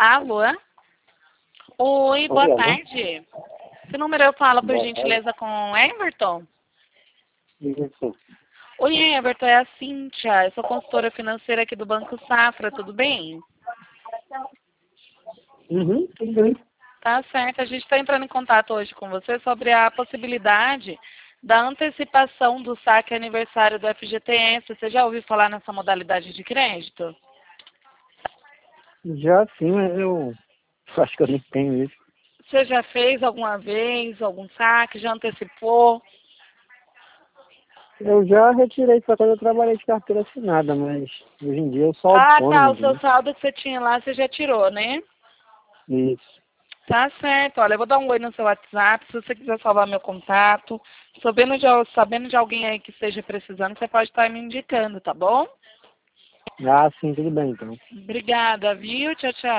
Alô? Oi, boa Oi, alô? tarde. Que número eu falo, por Boa gentileza, com Everton? tarde. Isso. Oi, Everton, é a Cíntia. Eu sou consultora financeira aqui do Banco Safra, tudo bem? Tudo bem. Tá certo. A gente está entrando em contato hoje com você sobre a possibilidade da antecipação do saque aniversário do FGTS. Você já ouviu falar nessa modalidade de crédito? Já sim, mas eu acho que eu nem tenho isso. Você já fez alguma vez algum saque? Já antecipou? Eu já retirei só quando eu trabalhei de carteira assinada, mas hoje em dia eu sou Ah, tá. autônomo, O seu entendeu? saldo que você tinha lá, você já tirou, né? Isso. Tá certo. Olha, eu vou dar um oi no seu WhatsApp. Se você quiser salvar meu contato, sabendo de alguém aí que esteja precisando, você pode estar me indicando, tá bom? Ah, sim, tudo bem então. Obrigada, viu? Tchau, tchau.